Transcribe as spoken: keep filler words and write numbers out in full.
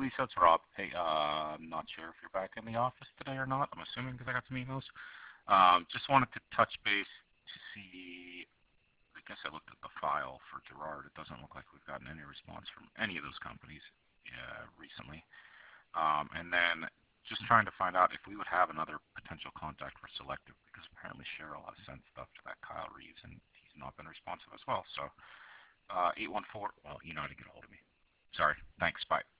Lisa, it's Rob. Hey, uh, I'm not sure if you're back in the office today or not. I'm assuming because I got some emails. Um, just wanted to touch base to see. I guess I looked at the file for Gerard. It doesn't look like we've gotten any response from any of those companies uh, recently. Um, and then just trying to find out if we would have another potential contact for Selective, because apparently Cheryl has sent stuff to that Kyle Reeves, and he's not been responsive as well. So uh, eight one four, well, you know how to get a hold of me. Sorry. Thanks. Bye.